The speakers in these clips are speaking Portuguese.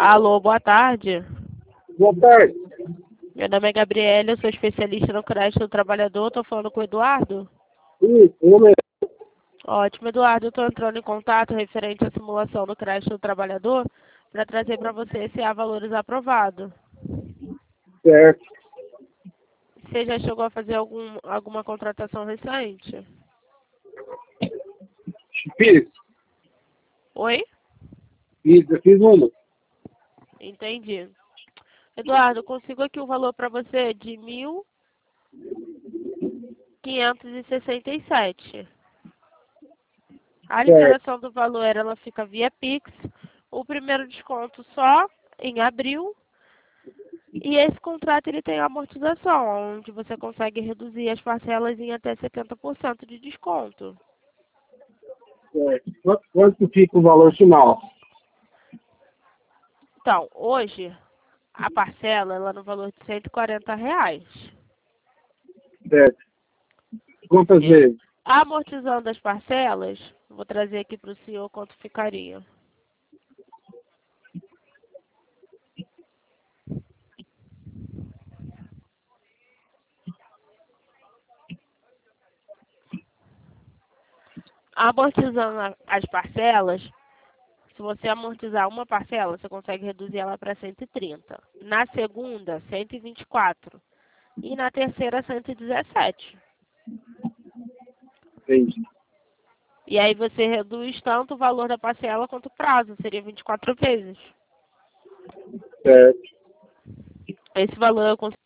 Alô, boa tarde. Boa tarde. Meu nome é Gabriela, eu sou especialista no crédito do trabalhador. Estou falando com o Eduardo? Isso, eu mesmo. Ótimo, Eduardo. Eu estou entrando em contato referente à simulação do crédito do trabalhador para trazer para você se há valores aprovados. Certo. Você já chegou a fazer alguma contratação recente? Fiz. Oi? Eu fiz uma. Entendi. Eduardo, eu consigo aqui o valor para você de 1.567. A Certo. liberação do valor ela fica via Pix. O primeiro desconto só em abril. E esse contrato ele tem amortização, onde você consegue reduzir as parcelas em até 70% de desconto. Certo. Quanto fica o valor final? Então, hoje, a parcela ela é no valor de R$ 140. Certo. Quantas vezes? Amortizando as parcelas, vou trazer aqui para o senhor quanto ficaria. Amortizando as parcelas, se você amortizar uma parcela, você consegue reduzir ela para 130. Na segunda, 124. E na terceira, 117. Entendi. E aí você reduz tanto o valor da parcela quanto o prazo, seria 24 vezes. Certo. Esse valor eu consigo.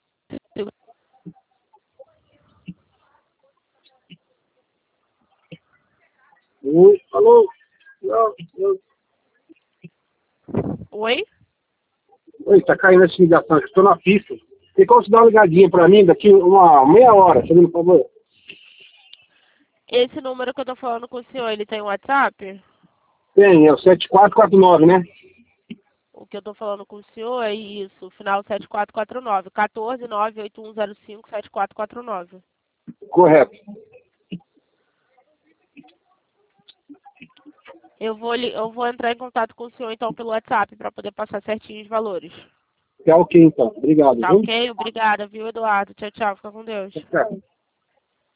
Oi, alô? Não. Oi? Oi, tá caindo essa ligação aqui, estou na pista. Tem como você dar uma ligadinha para mim daqui uma meia hora, por favor? Esse número que eu tô falando com o senhor, ele tem WhatsApp? Tem, é o 7449, né? O que eu tô falando com o senhor é isso, final 7449, 14981057449. Correto. Eu vou entrar em contato com o senhor então pelo WhatsApp para poder passar certinho os valores. Tá ok, então. Obrigado, Tá viu? ok? Obrigada, viu, Eduardo? Tchau, tchau. Fica com Deus. Tchau.